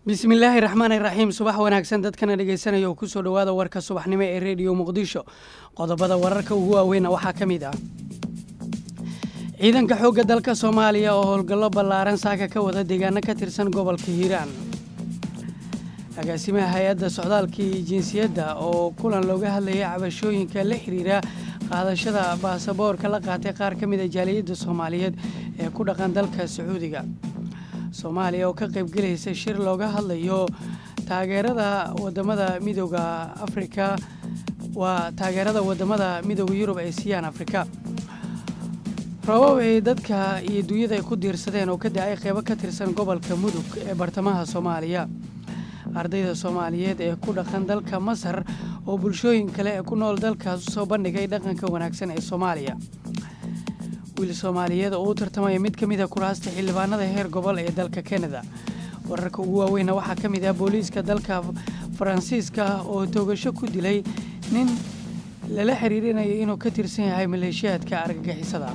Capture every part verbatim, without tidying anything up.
بسم الله الرحمن الرحيم صباح wanaagsan dadkana dhageysanaya oo ku soo dhawaada warka subaxnimo ee radio Muqdisho qodobada wararka ugu waaweyn waxa kamid ah ciidanka xoogga dalka Soomaaliya oo howlgallo ballaaran saaka ka wada deegaano ka tirsan gobolka Hiiraan agaasimaha hay'adda socdaalka iyo jinsiyadda oo kulan looga hadlayay cabashooyinka la xiriira qaadashada baasaboorka la qaatay qaar ka mid ah jaaliyadda Soomaaliyeed ee ku dhaqan dalka Sacuudiga Soomaaliya oo ka qayb galaysa shir looga hadlayo taageerada wadamada midowga Afrika waa taageerada wadamada midowga Yurub ee siiyaan Afrika Rawaay dadka iyo dunyada ay ku diirsadeen oo ka dhacay qayb ka tirsan gobolka Mudug ee bartamaha Soomaaliya ardayda Soomaaliyeed ee ku dhaqan dalka Masar oo bulshooyin kale ee ku nool dalkaas soo bandhigay dhaqanka wanaagsan ee Soomaaliya wiil Soomaaliyeed oo u tartamaya mid kamid ah kuraasta xildhibaanada heer gobol ee dalka Canada wararka ugu waaweyn waxa kamid ah booliiska dalka Faransiiska oo toogasho ku dilay nin la xiriirinayo inuu ka tirsan yahay maleeshiyadka argagixisada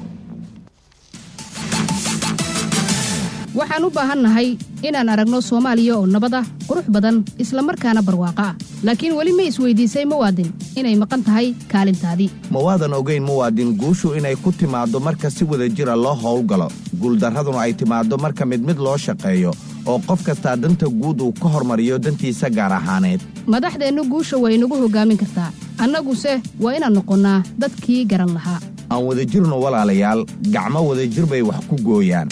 waxaan u baahanahay inaan aragno Soomaaliya oo nabad ah qurux badan isla markaana barwaaqo ah laakiin wali ma isweydiisay muwaadin inay maqan tahay kaalintaadii muwaadin ogeyn muwaadin guushu inay ku timaado marka si wada jir ah loo howlgalo guuldaraduna ay timaado marka mid mid loo shaqeeyo oo qof kasta danta guud uu ka hormariyo dantiisa gaar ahaaneed madaxdeenu guusha way nagu hogaamin kartaa annaguse waa inaan noqonnaa dadkii garan lahaa aan wada jirno walaalayaal gacmo wada jir bay wax ku gooyaan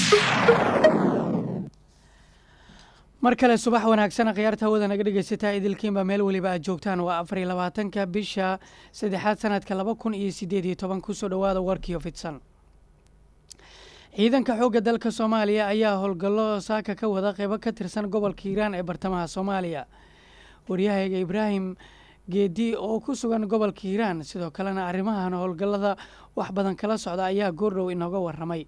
markale subax wanaagsan qiyaarta wada naga dhageysataa idilkiinba meel waliba aad joogtaan waa afar iyo labaatanka bisha saddexaad sanadka laba kun iyo siddeed iyo toban ku soo dhawaada warkii fidsan ciidanka xoogga dalka Soomaaliya ayaa howlgallo saaka ka wada qayb ka tirsan gobolka Hiiraan ee bartamaha Soomaaliya wariyahayga Ibraahim Geedi oo ku sugan gobolka Hiiraan sidoo kalena arrimahan howlgallada wax badan kala socda ayaa goordhow inooga warramay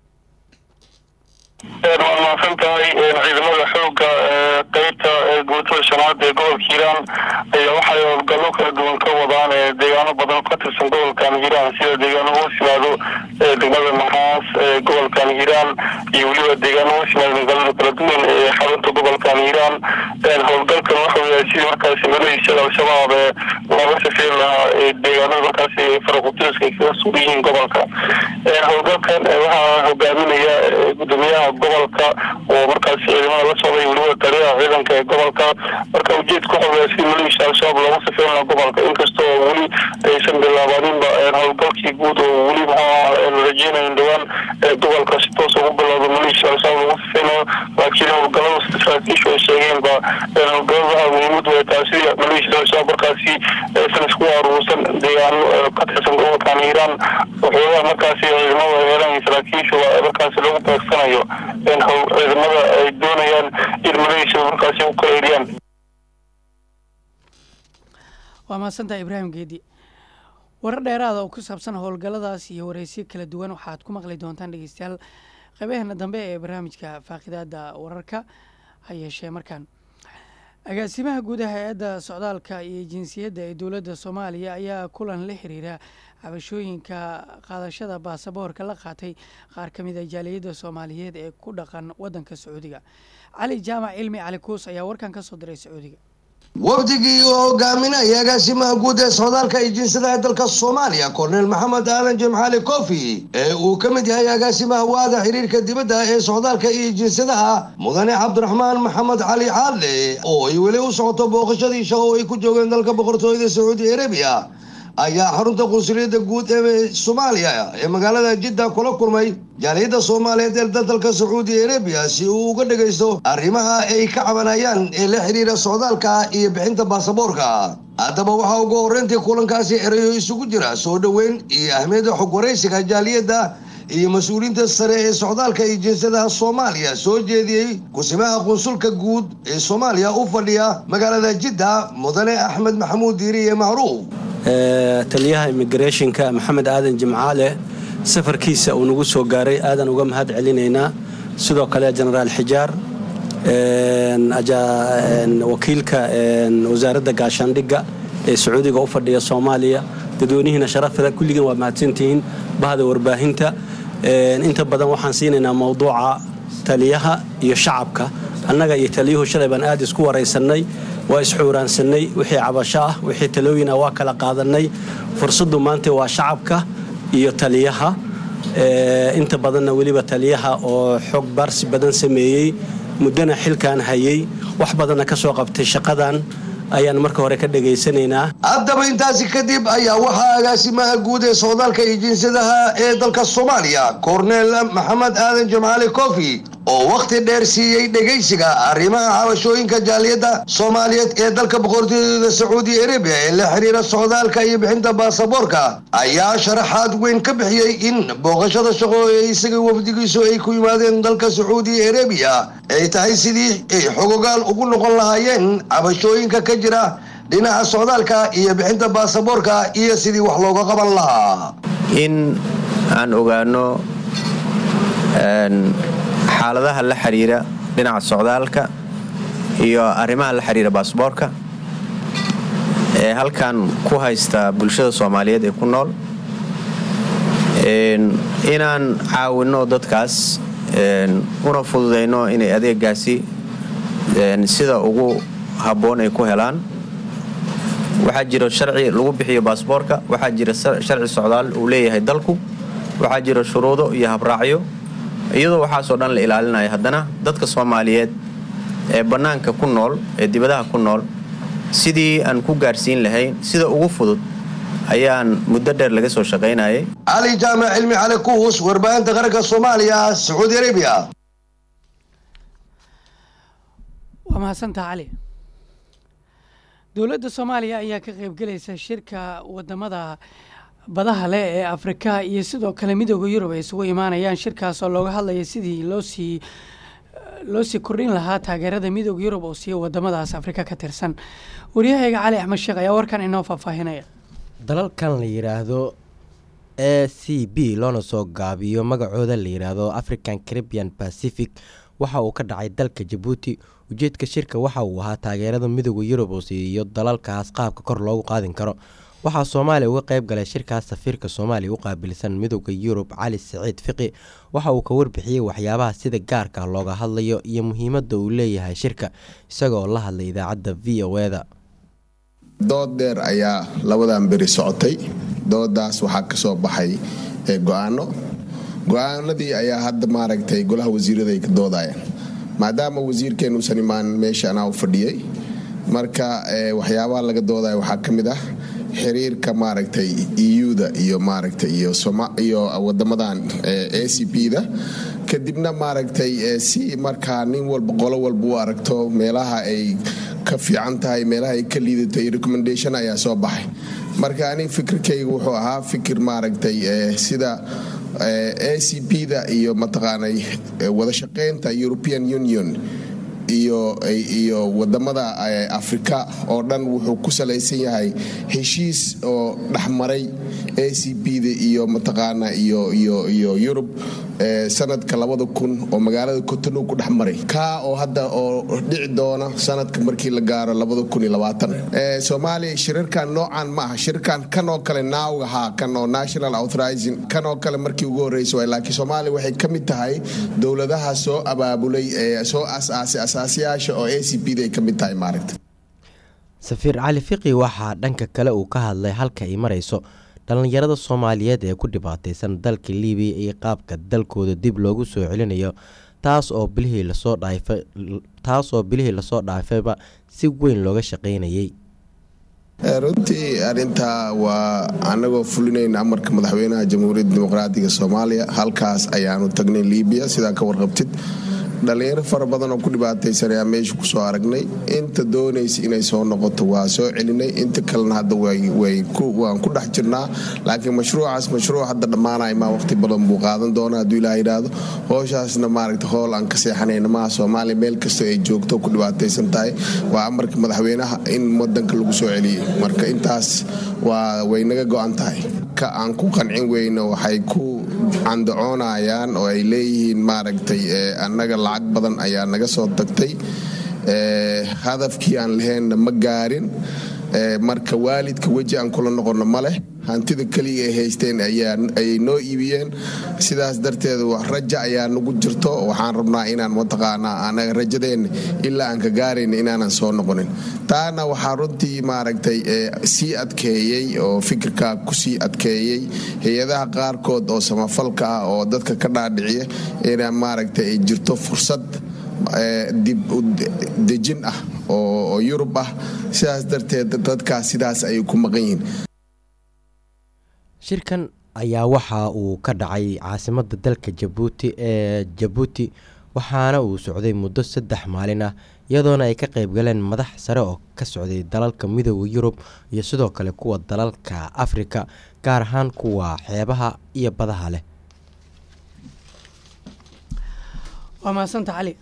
waa maanta ciidamada xoogga qaybta guutada shanaad ee gobolka Hiiraan ayaa waxay howlgallo kala duwan ka wadaan deegaano badan ka tirsan gobolka Hiiraan sida deegaano hoos yimaado degmada Maxaas ee gobolka Hiiraan iyo waliba deegaano hoos yimaado magaalada kala duwan ee xarunta gobolka Hiiraan howlgalkan wuxuu yahay sidii markaas maleeshiyada al-shabaab laga safeyn lahaa deegaanada markaas farqutiska ka soo yihiin gobolka howlgalkan waxaa hogaaminaya gudoomiyaha gobolka oo markaas ciidamada la socday waliba taliyaha ciidanka ee gobolka marka ujeedku wuxuu si maleeshiyada al-shabaab lagu safeyn gobolka inkastoo wali aysan bilaabanin howlgalkii guud oo wali waxaa rajeynayn dhawaan gobolka si toos ugu bilowdo maleeshiyada al-shabaab lagu safeynayo laakiin howlgallada saraakiishu ay sheegeen ba howlgallada muhiimad way taasi maleeshiyada al-shabaab markaasi aysan isku aruursan deegaano ka tirsan gobolka Hiiraan wuxuu markaasi ciidamada heelan saraakiishu markaasi lagu beegsanayo in ciidamada ay doonayaan in maleeshiyada markaasi u kaleeyaan waa maasanta Ibraahim Geedi warar dheeraad oo ku saabsan howlgalladaas iyo wareysiyo kala duwan waxaad ku maqli doontaan dhageystayaal qaybaha dambe ee barnaamijka faaqidaada wararka hayeeshee markaan agaasimaha guud ee hay'adda socdaalka iyo jinsiyadda ee dawladda Soomaaliya ayaa kulan la xiriira cabashooyinka qaadashada baasaboorka la qaatay qaar ka mid ah jaaliyadda Soomaaliyeed ee ku dhaqan wadanka Sacuudiga Cali Jaamac Cilmi Cali Kuus ayaa warkan ka soo diray Sacuudiga wafdigii oo hogaaminaya agaasimaha guud ee socdaalka iyo jinsiyadda dalka Soomaaliya Colonel Maxamed Aadan Jimcaali Kofi ee uu ka mid yahay agaasimaha waada xiriirka dibadda ee socdaalka iyo jinsiyadda mudane Cabdiraxmaan Maxamed Cali Caadle oo ay wali u socoto booqashadii shaqo ay ku joogeen dalka boqortooyada Saudi Arabia ayaa xarunta qunsuliyadda guud ee Soomaaliya ee magaalada Jeddah kula kulmay jaaliyadda Soomaaliyeed ee dalka Saudi Arabia si uu uga dhageysto arrimaha ay ka cabanayaan ee la xiriira socdaalka iyo bixinta baasaboorka haddaba waxa ugu horreyntii kulankaasi erayo isugu jira soo dhaweyn iyo ahmiyadda xog wareysiga jaaliyadda iyo mas'uuliyiinta sare ee socdaalka iyo jinsiyadda Soomaaliya soo jeediyay kusimaha qunsulka guud ee Soomaaliya u fadhiya magaalada Jeddah mudane Axmed Maxamuud Diiriye Macruuf taliyaha immigrationka Maxamed Aadan Jimcaale safarkiisa uu nagu soo gaaray aadan uga mahad celinaynaa sidoo kale Generaal Xijaar een aja wakiilka wasaaradda gaashaandhigga ee Sacuudiga u fadhiya Soomaaliya dadweynaha sharafada kulligan waa mahadsantihiin bahda warbaahinta inta badan waxaan siinaynaa mawduuca taliyaha iyo shacabka annaga iyo taliyuhu shalay baan aad isku waraysanay waa isxuuraansanay wixii cabasho ah wixii talooyin ah waa kala qaadanay fursaddu maanta waa shacabka iyo taliyaha inta badanna weliba taliyaha oo xog baarsi badan sameeyey muddana xilkaan hayay wax badanna ka soo qabtay shaqadan ayaan marka hore ka dhageysanaynaa. haddaba intaasi kadib ayaa waxaa agaasimaha guud ee socdaalka iyo jinsiyadaha ee dalka Soomaaliya Cornel Maxamed Aadan Jimcaale Kofi oo waqti dheer siiyay dhageysiga arrimaha cabashooyinka jaaliyadda Soomaaliyeed ee dalka boqortooyada Sacuudi Arabia ee la xiriira socdaalka iyo bixinta baasaboorka ayaa sharaxaad weyn ka bixiyay in booqashada shaqo ee isaga wafdigiisu ay ku yimaadeen dalka Sacuudi Arabia ay tahay sidii ay xogogaal ugu noqon lahaayeen cabashooyinka ka jira dhinaca socdaalka iyo bixinta baasaboorka iyo sidii wax looga qaban lahaa in aan ogaano xaaladaha la xiriira dhinaca socdaalka iyo arrimaha la xiriira baasaboorka ee halkan ku haysta bulshada Soomaaliyeed ee ku nool inaan caawino dadkaas una fududeyno inay adeegaasi sida ugu habboon ay ku helaan waxaa jira sharci lagu bixiyo baasaboorka waxaa jira sharci socdaal uu leeyahay dalku waxaa jira shuruudo iyo habraacyo iyadoo waxaas oo dhan la ilaalinayo haddana dadka Soomaaliyeed ee banaanka ku nool ee dibadaha ku nool sidii aan ku gaarsiin lahayn sida ugu fudud ayaan muddo dheer laga soo shaqeynayay. Ali Jaamac Cilmi Cali Kuus warbaahinta qaranka Soomaaliya Sacuudi Arabia. waa mahadsantahay cali. dowladda Soomaaliya ayaa ka qayb galaysa shirka wadamada badaha leh ee Afrika iyo sidoo kale midowga Yurub ay isugu imaanayaan shirkaas oo looga hadlayo sidii loo sii loo sii kordhin lahaa taageerada midowga Yurub oo siiyo wadamadaas Afrika ka tirsan. wariyahayga Cali Axmed Sheekh ayaa warkan inoo faahfaahinaya. dalalkan la yiraahdo A C B loona soo gaabiyo magacooda la yiraahdo African Caribbean Pacific waxa uu ka dhacay dalka Djibouti. ujeedka shirka waxa uu ahaa taageerada midowga Yurub oo siiyo dalalkaas qaabka kor loogu qaadin karo. waxaa Soomaaliya uga qayb galay shirkaas safiirka Soomaaliya u qaabilsan midowga Yurub Cali Saciid Fiqi waxa uu ka warbixiyay waxyaabaha sida gaarka looga hadlayo iyo muhiimadda uu leeyahay shirka isagoo la hadlay idaacadda V O A-da. dood dheer ayaa labadan beri socotay doodaas waxaa ka soo baxay go'aano go'aanadii ayaa hadda maaragtay golaha wasiirada ay ka doodayaan maadaama wasiirkeenu uusan imaan meesha anaa u fadhiyay marka waxyaabaha laga doodaya waxaa ka mid ah xiriirka maaragtay E U-da iyo maaragtay iyo iyo wadamadan A C B-da kadibna maaragtay si markaa nin walba qolo walba u aragto meelaha ay ka fiican tahay meelaha ay ka liidato iyo recommendation ayaa soo baxay marka ani fikirkayga wuxuu ahaa fikir maaragtay sida A C B-da iyo mataqaanay wada shaqeynta European Union iyo iyo wadamada Afrika oo dhan wuxuu ku salaysan yahay heshiis oo dhaxmaray A C B-da iyo mataqaana iyo iyo iyo Europe sanadka labada kun oo magaalada Cotonou ku dhaxmaray ka oo hadda oo dhici doona sanadka markii la gaaro labada kun iyo labaatan ee Soomaaliya shirarkan noocan ma aha shirkan kan oo kale naawga kan oo national authorizing kan oo kale markii ugu horeysay laakiin Soomaaliya waxay ka mid tahay dawladaha soo abaabulay ee soo asaasay asaasiyaasha oo A C B-da ka mid tahay maaragtay. Safiir Cali Fiqi waxa dhanka kale uu ka hadlay halka ay marayso dhalinyarada Soomaaliyeed ee ku dhibaataysan dalka Liibiya iyo qaabka dalkooda dib loogu soo celinayo taas oo bilihii la soo dhaafay taas oo bilihii la soo dhaafayba si weyn looga shaqeynayay. runtii arinta waa anagoo fulinayna amarka madaxweynaha Jamhuuriyadda Dimuqraadiga Soomaaliya halkaas ayaanu tagnay Liibiya sida ka warqabtid dhalinyaro fara badan oo ku dhibaataysan ayaa meesha ku soo aragnay inta doonaysa inay soo noqoto waa soo celinay inta kalena hadda way way ku waan ku dhex jirnaa laakiin mashruucaas mashruuc hadda dhamaanay ma waqti badan buu qaadan doonaa haddii Ilaahay yiraahdo howshaasna maaragtay hool aan ka seexanayna ma Soomaaliya meel kasta ay joogto ku dhibaataysan tahay waa amarka madaxweynaha in wadanka lagu soo celiyo marka intaas waa way naga go'an tahay ka aan ku qancin weyno waxay ku candoonayaan oo ay leeyihiin maaragtay annaga lacag badan ayaa naga soo tagtay ee hadafkii aan lahayn ma gaarin ee marka waalidka waji aan kula noqono ma leh hantida kaliya ay haysteen ayaa ay noo iibiyeen sidaas darteed wax raja ayaa nagu jirto waxaan rabnaa inaan mataqaanaa anaga rajadeen ilaa aan ka gaarayn inaanan soo noqonin taana waxaa runtii maaragtay sii adkeeyey oo fikirka ku sii adkeeyey hay'adaha qaarkood oo samafalka ah oo dadka ka dhaadhiciya inaan maaragtay ay jirto fursad dib u dejin ah oo Yurub ah sidaas darteed dadka sidaas ay ku maqan yihiin shirkan ayaa waxa uu ka dhacay caasimadda dalka Djibouti ee Djibouti waxaana uu socday muddo saddex maalin ah iyadoona ay ka qayb galeen madax sare oo ka socday dalalka midowga Yurub iyo sidoo kale kuwa dalalka Afrika gaar ahaan kuwa xeebaha iyo badaha leh. waa maasanta cali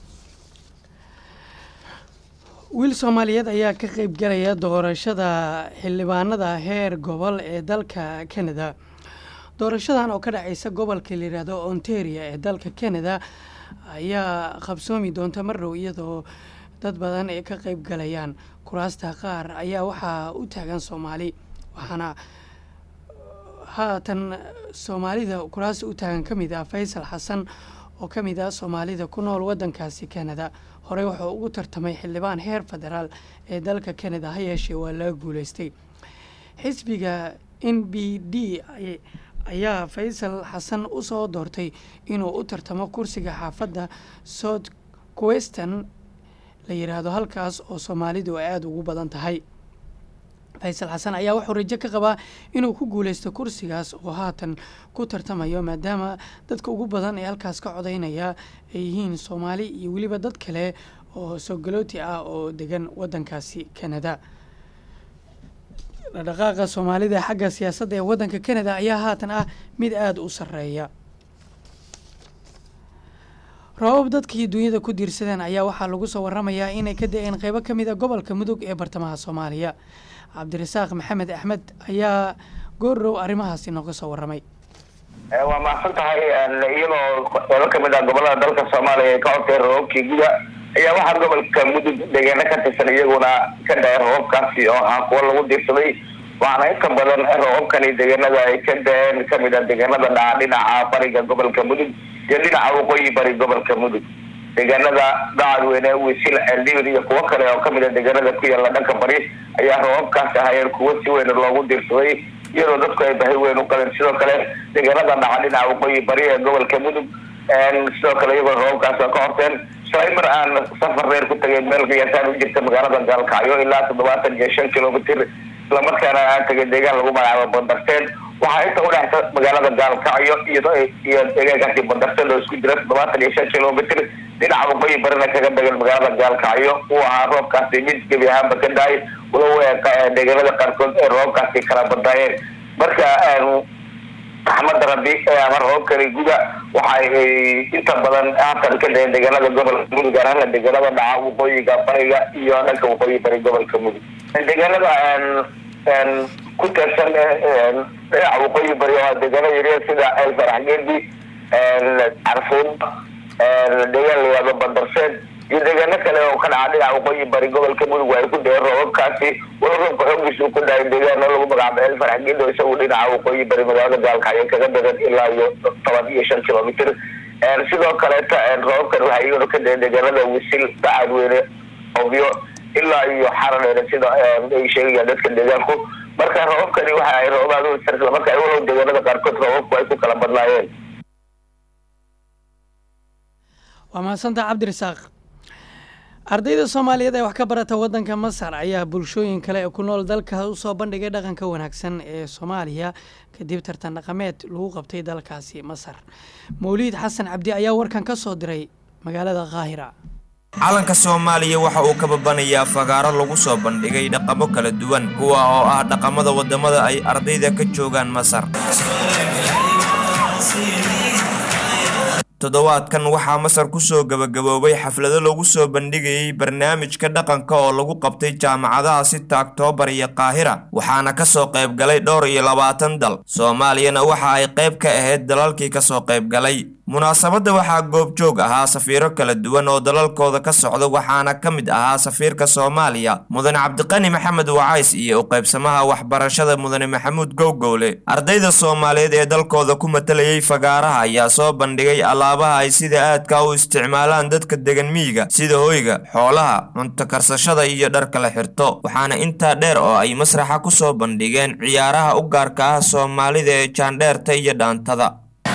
wiil Soomaaliyeed ayaa ka qayb galaya doorashada xildhibaanada heer gobol ee dalka Canada. doorashadan oo ka dhacaysa gobolka la yiraahdo Ontario ee dalka Canada ayaa qabsoomi doonta mar dhow iyadoo dad badan ay ka qayb galayaan. kuraasta qaar ayaa waxa u taagan Soomaali waxaana haatan Soomaalida kuraasta u taagan kamid ah Faysal Xasan oo kamid ah Soomaalida ku nool wadankaasi Canada. hore wuxuu ugu tartamay xildhibaan heer federaal ee dalka Canada ha yeeshee waa laga guuleystay. xisbiga N B D ayaa Faysal Xasan u soo doortay inuu u tartamo kursiga xaafadda South Western la yiraahdo halkaas oo Soomaalidu ay aad ugu badan tahay. Faysal Xasan ayaa wuxuu rajo ka qabaa inuu ku guuleysto kursigaas oo haatan ku tartamayo maadaama dadka ugu badan ee halkaas ka codeynaya ay yihiin Soomaali iyo waliba dad kale oo Soomaali ah oo degan wadankaasi Canada. dhaqaaqa Soomaalida xagga siyaasadda ee wadanka Canada ayaa haatan ah mid aad u sareeya. roobab dadkii dunida ku diirsadeen ayaa waxaa lagu soo waramayaa inay ka da'een qaybo ka mid ah gobolka Mudug ee bartamaha Soomaaliya. Cabdirasaaq Maxamed Axmed ayaa goorrow arrimahaasi nooga soo waramay. waa maasan tahay iyadoo qaybo ka mid ah gobolada dalka Soomaaliya ay ka codtay roobkii guga ayaa waxaa gobolka Mudug deegaano ka tirsan iyaguna ka dhacay roobkaasi oo ah kuwa lagu diirsaday waxaana inta badan roobkani deegaanada ay ka da'een ka mid ah deegaanada dhaca dhinaca bariga gobolka Mudug iyo dhinaca waqooyi bari gobolka Mudug. deegaanada Dacadweyne Wisil Eldiir iyo kuwa kale oo ka mid ah deegaanada ku yaala dhanka bari ayaa roobkaasi ahaayeen kuwa si weyn loogu diirsaday iyadoo dadku ay baahi weyn u qabeen. sidoo kale deegaanada dhaca dhinaca waqooyi bari ee gobolka Mudug sidoo kale iyagoo roobkaasi ka horteen shalay mar aan safar reer ku tagay meel qiyaasaan u jirta magaalada Gaalkacyo ilaa toddobaatan iyo shan kiiloomitir isla markaana aan tagay deegaan lagu magacaabo Bandarteen waxaa inta u dhexeysa magaalada Gaalkacyo iyo deegaankaasi Bandarteen oo isku jira toddobaatan iyo shan kiiloomitir dhinaca waqooyi barina kaga dagan magaalada Gaalkacyo uu ahaa roobkaasi mid gebi ahaanba ka dhacay walow deegaanada qaarkood ee roobkaasi kala badnaayeen. marka Axmed Rabi ama roobkani guga waxay inta badan haatan ka dhaceen deegaanada gobolka Mudug gaar ahaan deegaanada dhaca waqooyiga bariga iyo dhanka waqooyi bari gobolka Mudug. deegaanada ku tirsan dhinaca waqooyi bari waa deegaano yaryar sida El Faraxgeedi Carfuun deegaan la yiraahdo Bandarteen iyo deegaano kale oo ka dhaca dhinaca waqooyi bari gobolka Mudug ay ku dhaceen roobkaasi walow roobka xoogiisu ku dhacay deegaano lagu magacaabo El Faraxgeedi oo isagu dhinaca waqooyi bari magaalada Gaalkacyo kaga dagan ilaa iyo toban iyo shan kiiloomitir. sidoo kale roobkan waxay iyadoo ka dhaceen deegaanada Wisil Dacadweyne Obyo ilaa iyo Xaradheere sida ay sheegayaan dadka deegaanku. marka roobkani waxa ay roobaad u isla marka ay walow deegaanada qaarkood roobku ay ku kala badnaayeen. waa maasanta Cabdirasaaq. ardayda Soomaaliyeed ee wax ka barata wadanka Masar ayaa bulshooyin kale ee ku nool dalka u soo bandhigay dhaqanka wanaagsan ee Soomaaliya kadib tartan dhaqameed lagu qabtay dalkaasi Masar. Mawlid Xasan Cabdi ayaa warkan ka soo diray magaalada Qaahira. calanka Soomaaliya waxa uu ka babanayaa fagaaro lagu soo bandhigay dhaqamo kala duwan kuwa oo ah dhaqamada wadamada ay ardayda ka joogaan Masar. toddobaadkan waxaa Masar ku soo gabagaboobay xaflado lagu soo bandhigayay barnaamijka dhaqanka oo lagu qabtay jaamacadaha sita Oktoobar iyo Qaahira waxaana ka soo qayb galay dhowr iyo labaatan dal Soomaaliyana waxa ay qayb ka ahayd dalalkii ka soo qayb galay munaasabada waxaa goobjoog ahaa safiiro kala duwan oo dalalkooda ka socda waxaana ka mid ahaa safiirka Soomaaliya Mudane Cabdiqani Maxamed Wacays iyo u qaybsamaha waxbarashada Mudane Maxamuud Gowgowle ardayda Soomaaliyeed ee dalkooda ku matalayay fagaaraha ayaa soo bandhigay alaabaha ay sida aadka u isticmaalaan dadka degan miyiga sida hoyga xoolaha cunto karsashada iyo dharka la xirto waxaana intaa dheer oo ay masraxa ku soo bandhigeen ciyaaraha u gaarka ah Soomaalida ee jaandheerta iyo dhaantada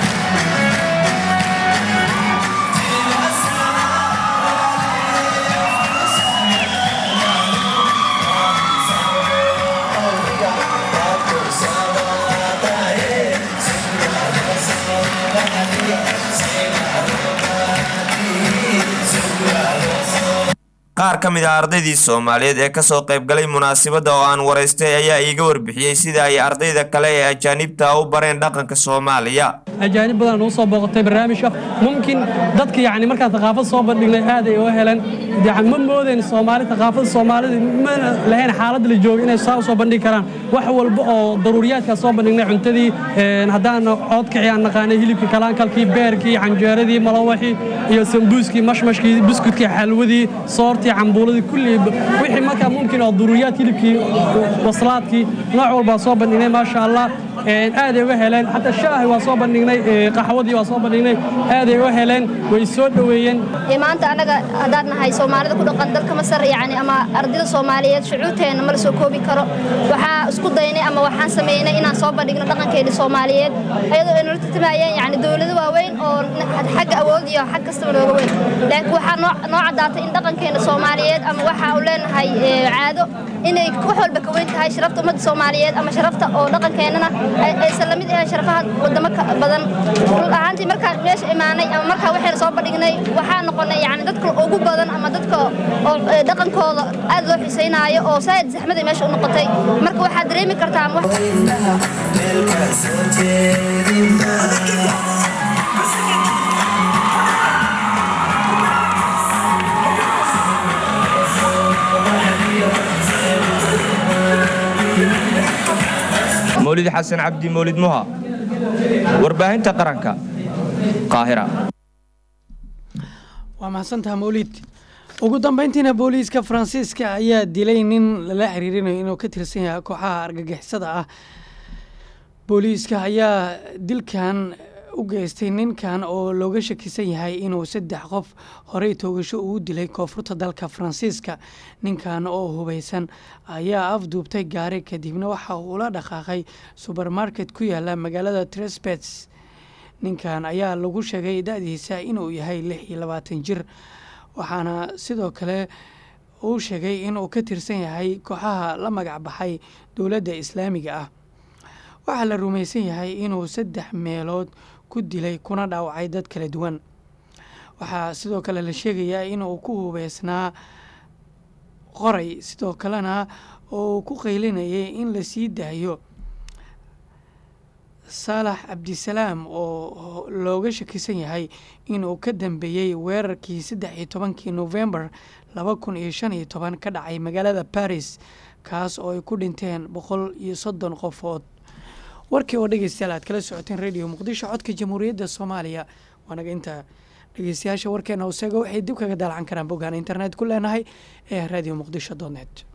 qaar ka mid ah ardaydii Soomaaliyeed ee ka soo qayb galay munaasabada oo aan wareystay ayaa iiga warbixiyay sida ay ardayda kale ee ajaanibta u bareen dhaqanka Soomaaliya ajaanib badan oo soo booqatay barnaamijka mumkin dadka yaani marka thaqaafad soo bandhignay aad ay u heleen yaani ma moodeen Soomaali thaqaafad Soomaalida ma lahayn xaalad la joogo inay soo bandhigi karaan wax walba oo daruuriyaadka soo bandhignay cuntadii hadaan codka ciyaan naqaanay hilibka kalaankalkii beerkii canjeeradii malawaxii iyo sambuuskii mashmashkii biskuudkii xalwadii soortii cambuuladii kulli wixii marka mumkin oo daruuriyaad hilibkii waslaadkii nooc walba soo bandhignay ma sha Allah aad ay uga heleen hatta shaahi waa soo bandhignay qaxwadii waa soo bandhignay aad ay uga heleen way soo dhaweeyeen maanta anaga hadaan nahay Soomaalida ku dhaqan dalka Masar yaani ama ardayda Soomaaliyeed shucuurteena ma la soo koobi karo waxa isku daynay ama waxaan sameeynay inaan soo bandhigno dhaqankeena Soomaaliyeed ayadoo ay nolol timaayeen yaani dawladda waaweyn oo xag awood iyo xag kasta looga weyn laakiin waxa nooc cadaatay in dhaqankeena Soomaaliyeed ama waxa uu leenahay caado inay wax walba ka weyn tahay sharafta ummadda Soomaaliyeed ama sharafta oo dhaqankeena ay salamid ah sharafaha wadamo badan ahaantii marka meesha imaanay ama marka waxaan soo bandhignay waxa noqonay yaani dadka ugu badan ama dadka oo dhaqankooda aad loo xiiseynayo oo saad saxmada meesha u noqotay marka waxa dareemi kartaa مولد حسن عبدي مولد مها warbaahinta qaranka Qaahira waa mahadsantahay mawlid ugu dambeyntiina booliiska Faransiiska ayaa dilay nin la xiriirinayo inuu ka tirsan yahay kooxaha argagixisada ah booliiska ayaa dilkan u geystay ninkan oo looga shakisan yahay inuu saddex qof horey toogasho u dilay koonfurta dalka Faransiiska ninkan oo hubeysan ayaa afduubtay gaari kadibna waxa uu la dhaqaaqay supermarket ku yaala magaalada Trespets ninkan ayaa lagu sheegay da'diisa inuu yahay lix iyo labaatan jir waxaana sidoo kale uu sheegay inuu ka tirsan yahay kooxaha la magac baxay dowladda Islaamiga ah waxa la rumaysan yahay inuu saddex meelood ku dilay kuna dhaawacay dad kala duwan waxa sidoo kale la sheegayaa inuu ku hubeysnaa qoray sidoo kalena oo ku qeylinayay in la sii daayo Saalax Abdisalaam oo looga shakisan yahay inuu ka dambeeyay weerarkii saddex iyo tobankii November laba kun iyo shan iyo toban ka dhacay magaalada Paris kaas oo ay ku dhinteen boqol iyo soddon qofood warkii oo dhageystayaal aad kala socoteen radio Muqdisho codka Jamhuuriyadda Soomaaliya waanaga inta dhageystayaasha warkeena hooseega waxay dib kaga daalcan karaan boggaan internet ku leenahay ee radio muqdisho dot net